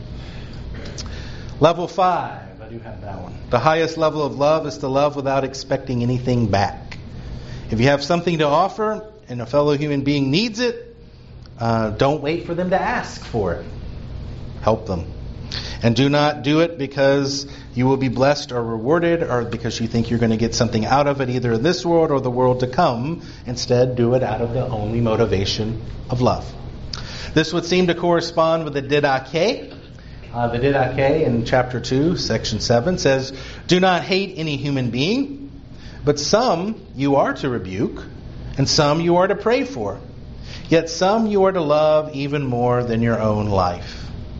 Level five. I do have that one. The highest level of love is to love without expecting anything back. If you have something to offer and a fellow human being needs it, uh, don't wait for them to ask for it. Help them. And do not do it because you will be blessed or rewarded or because you think you're going to get something out of it, either in this world or the world to come. Instead, do it out of the only motivation of love. This would seem to correspond with the Didache. Uh, the Didache in chapter two, section seven says, do not hate any human being, but some you are to rebuke, and some you are to pray for. Yet some you are to love even more than your own life.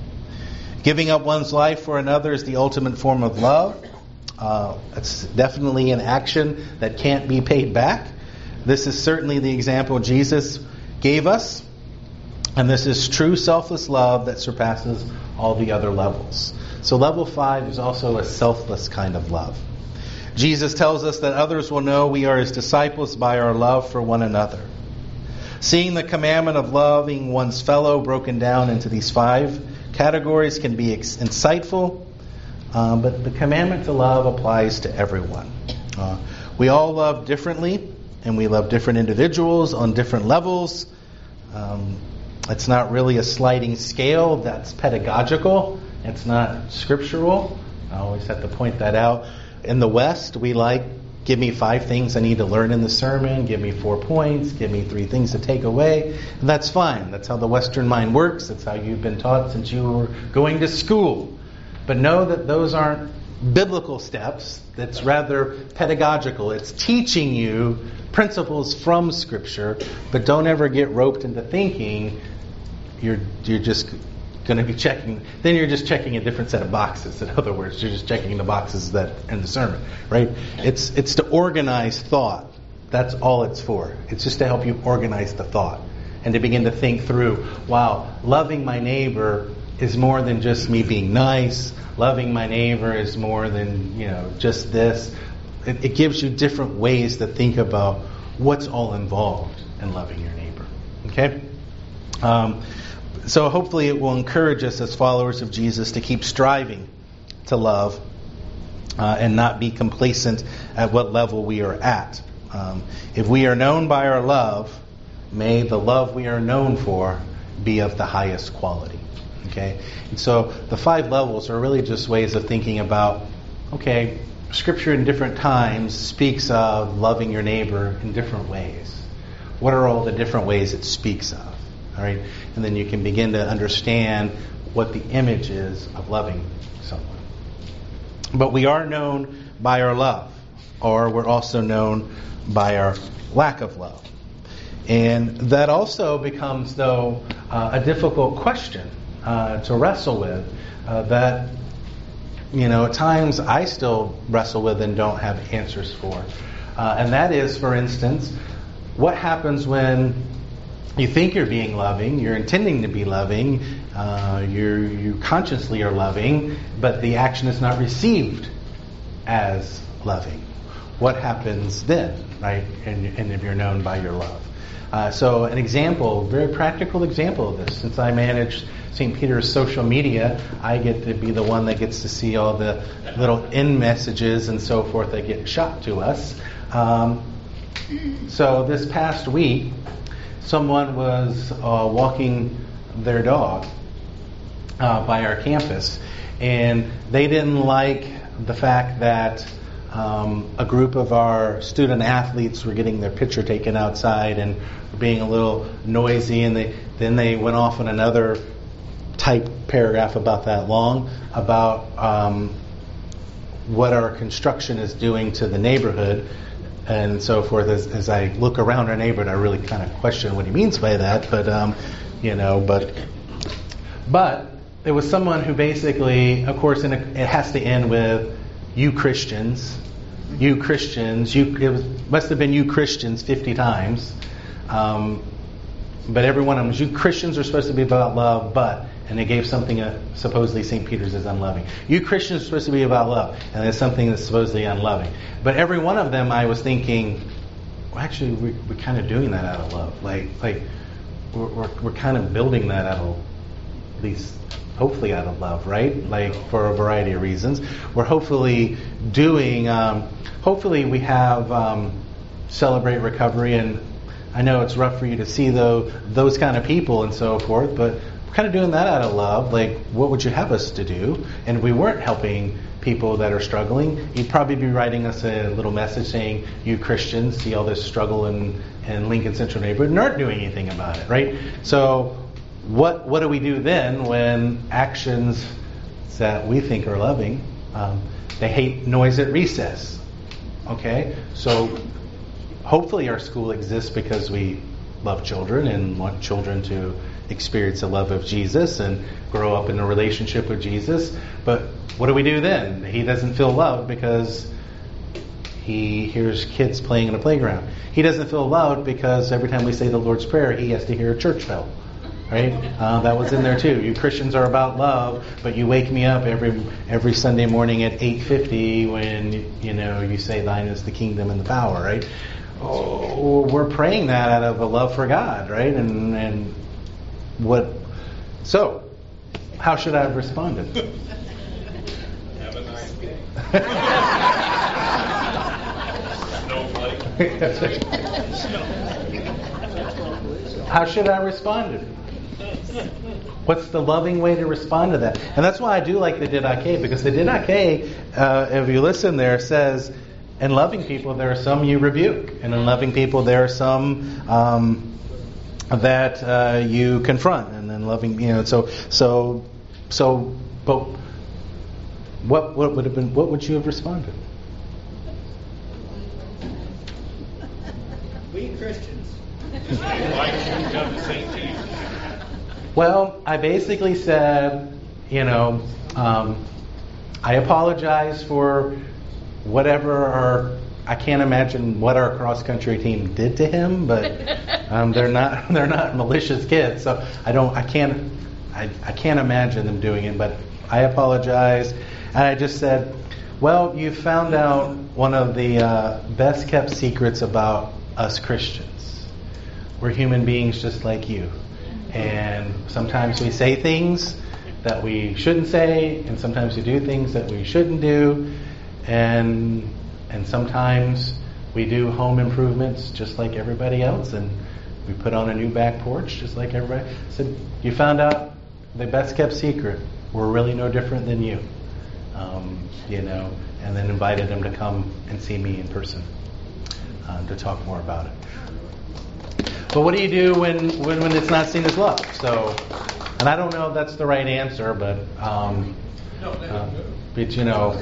Giving up one's life for another is the ultimate form of love. Uh, it's definitely an action that can't be paid back. This is certainly the example Jesus gave us. And this is true selfless love that surpasses all the other levels. So level five is also a selfless kind of love. Jesus tells us that others will know we are his disciples by our love for one another. Seeing the commandment of loving one's fellow broken down into these five categories can be ex- insightful, um, but the commandment to love applies to everyone. Uh, we all love differently, and we love different individuals on different levels. Um, It's not really a sliding scale that's pedagogical. It's not scriptural. I always have to point that out. In the West, we like, give me five things I need to learn in the sermon, give me four points, give me three things to take away. And that's fine. That's how the Western mind works. That's how you've been taught since you were going to school. But know that those aren't biblical steps. That's rather pedagogical. It's teaching you principles from Scripture, but don't ever get roped into thinking You're you're just going to be checking. Then you're just checking a different set of boxes. In other words, you're just checking the boxes that in the sermon, right? It's it's to organize thought. That's all it's for. It's just to help you organize the thought and to begin to think through. Wow, loving my neighbor is more than just me being nice. Loving my neighbor is more than you know just this. It, it gives you different ways to think about what's all involved in loving your neighbor. Okay. Um, So hopefully it will encourage us as followers of Jesus to keep striving to love uh, and not be complacent at what level we are at. Um, if we are known by our love, may the love we are known for be of the highest quality. Okay? And so the five levels are really just ways of thinking about, okay, Scripture in different times speaks of loving your neighbor in different ways. What are all the different ways it speaks of? All right, and then you can begin to understand what the image is of loving someone. But we are known by our love, or we're also known by our lack of love. And that also becomes, though, uh, a difficult question uh, to wrestle with. Uh, that, you know, at times I still wrestle with and don't have answers for. Uh, and that is, for instance, what happens when you think you're being loving, you're intending to be loving, uh, you're, you consciously are loving, but the action is not received as loving. What happens then, right? And, and if you're known by your love. Uh, so an example, very practical example of this, since I manage Saint Peter's social media, I get to be the one that gets to see all the little in messages and so forth that get shot to us. Um, so this past week, someone was uh, walking their dog uh, by our campus, and they didn't like the fact that um, a group of our student athletes were getting their picture taken outside and being a little noisy, and they then they went off on another type paragraph about that long about um, what our construction is doing to the neighborhood and so forth. As, as I look around our neighborhood, I really kind of question what he means by that. But um, you know, but but it was someone who basically, of course, in a, it has to end with "you Christians, you Christians." You it was, must have been "you Christians" fifty times. Um, but every one of them was, "You Christians are supposed to be about love, but," and they gave something uh, supposedly Saint Peter's is unloving. "You Christians are supposed to be about love," and there's something that's supposedly unloving. But every one of them, I was thinking, well, actually, we, we're kind of doing that out of love. Like, like we're, we're we're kind of building that out of, at least, hopefully out of love, right? Like for a variety of reasons. We're hopefully doing. Um, hopefully, we have um, Celebrate Recovery, and I know it's rough for you to see though those kind of people and so forth, but we're kind of doing that out of love. Like, what would you have us to do? And if we weren't helping people that are struggling, you'd probably be writing us a little message saying, "You Christians see all this struggle in, in Lincoln Central neighborhood and aren't doing anything about it," right? So what what do we do then when actions that we think are loving, um, they hate noise at recess? Okay, so hopefully our school exists because we love children and want children to experience the love of Jesus and grow up in a relationship with Jesus. But what do we do then? He doesn't feel loved because he hears kids playing in a playground. He doesn't feel loved because every time we say the Lord's Prayer, he has to hear a church bell. Right? Uh, that was in there too. You Christians are about love, but you wake me up every every Sunday morning at eight fifty when, you know, you say thine is the kingdom and the power, right? Oh, we're praying that out of a love for God, right? And and what? So, how should I have responded? Have a nice day. How should I have responded? What's the loving way to respond to that? And that's why I do like the Didache, because the Didache, uh, if you listen there, says, in loving people there are some you rebuke, and in loving people there are some um, that uh, you confront, and then loving, you know, so so so. But what what would have been? What would you have responded? We Christians. Why should you come to Saint Peter's? Well, I basically said, you know, um, I apologize for whatever our, I can't imagine what our cross country team did to him, but um, they're not they're not malicious kids, so I don't I can't I, I can't imagine them doing it. But I apologize, and I just said, well, you found out one of the uh, best kept secrets about us Christians. We're human beings just like you. And sometimes we say things that we shouldn't say, and sometimes we do things that we shouldn't do, and and sometimes we do home improvements just like everybody else, and we put on a new back porch just like everybody. So you found out the best kept secret. We're really no different than you, um, you know. And then invited them to come and see me in person um, to talk more about it. But what do you do when, when, when it's not seen as love? So, and I don't know if that's the right answer, but, um, uh, but you know,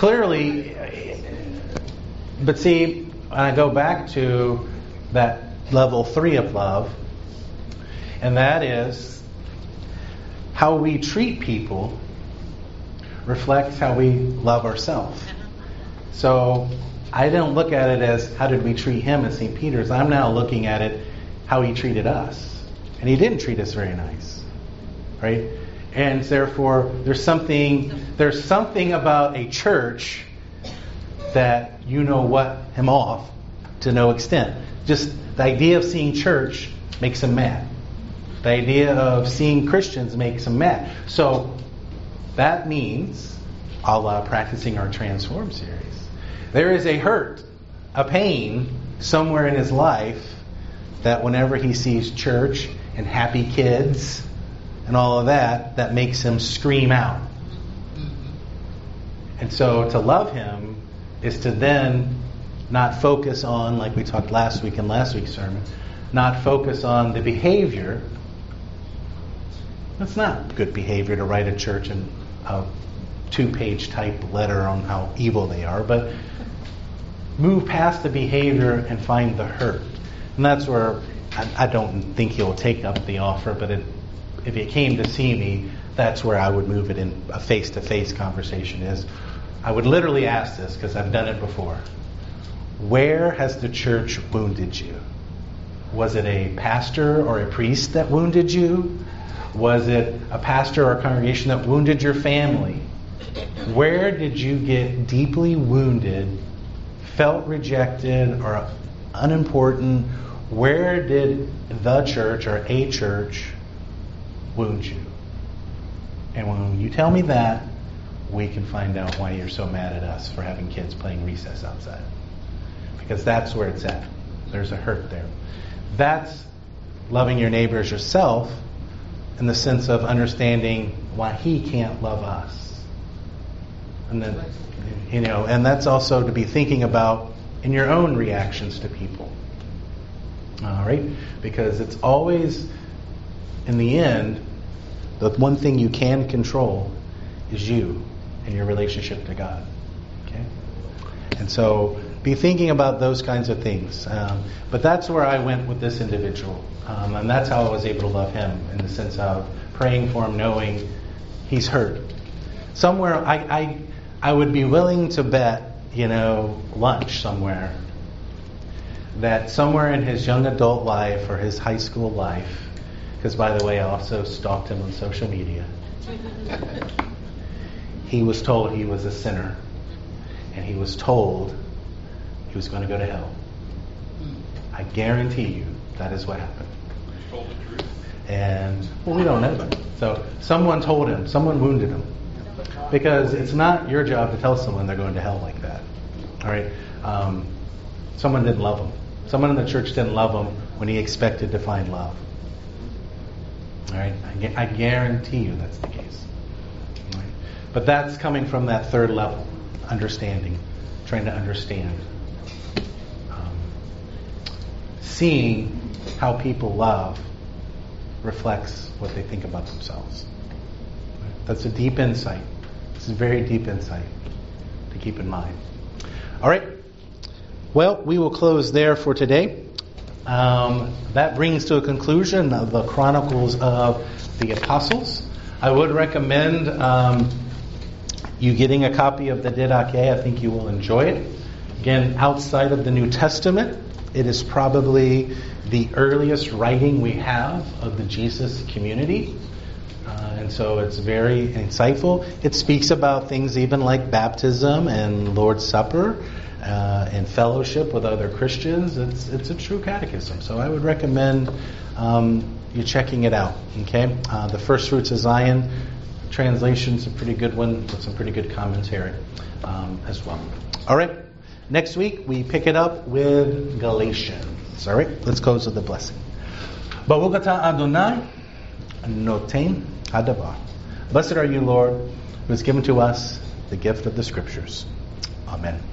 clearly, but see, I go back to that level three of love, and that is how we treat people reflects how we love ourselves. So I don't look at it as how did we treat him at Saint Peter's. I'm now looking at it how he treated us. And he didn't treat us very nice. Right? And therefore there's something there's something about a church that you know what him off to no extent. Just the idea of seeing church makes him mad. The idea of seeing Christians makes him mad. So that means, a la practicing our Transform series, there is a hurt, a pain somewhere in his life that whenever he sees church and happy kids and all of that, that makes him scream out. And so to love him is to then not focus on, like we talked last week in last week's sermon, not focus on the behavior. It's not good behavior to write a church and a two-page type letter on how evil they are, but move past the behavior and find the hurt. And that's where I, I don't think he'll take up the offer, but it, if he came to see me, that's where I would move it in a face-to-face conversation. Is I would literally ask this, because I've done it before. Where has the church wounded you? Was it a pastor or a priest that wounded you? Was it a pastor or a congregation that wounded your family? Where did you get deeply wounded, felt rejected, or unimportant? Where did the church or a church wound you? And when you tell me that, we can find out why you're so mad at us for having kids playing recess outside. Because that's where it's at. There's a hurt there. That's loving your neighbor as yourself, in the sense of understanding why he can't love us. And then, you know, and that's also to be thinking about in your own reactions to people. All right? Because it's always, in the end, the one thing you can control is you and your relationship to God. Okay? And so be thinking about those kinds of things. Um, but that's where I went with this individual. Um, and that's how I was able to love him, in the sense of praying for him, knowing he's hurt. Somewhere, I, I, I would be willing to bet, you know, lunch somewhere, that somewhere in his young adult life or his high school life, because by the way, I also stalked him on social media, he was told he was a sinner, and he was told he was going to go to hell. I guarantee you that is what happened. You told the truth. And, well, we don't know that. So someone told him, someone wounded him. Because it's not your job to tell someone they're going to hell like that. All right? Um, someone didn't love him. Someone in the church didn't love him when he expected to find love. All right? I, I guarantee you that's the case. All right? But that's coming from that third level, understanding, trying to understand. Um, seeing how people love reflects what they think about themselves. That's a deep insight. It's a very deep insight to keep in mind. All right. Well, we will close there for today. Um, that brings to a conclusion of the Chronicles of the Apostles. I would recommend um, you getting a copy of the Didache. I think you will enjoy it. Again, outside of the New Testament, it is probably the earliest writing we have of the Jesus community. Uh, and so it's very insightful. It speaks about things even like baptism and Lord's Supper uh, and fellowship with other Christians. It's it's a true catechism. So I would recommend um, you checking it out. Okay, uh, the First Fruits of Zion translation's a pretty good one with some pretty good commentary um, as well. All right. Next week we pick it up with Galatians. All right. Let's close with the blessing. Baruch atah Adonai Noten Hadavar. Blessed are you, Lord, who has given to us the gift of the Scriptures. Amen.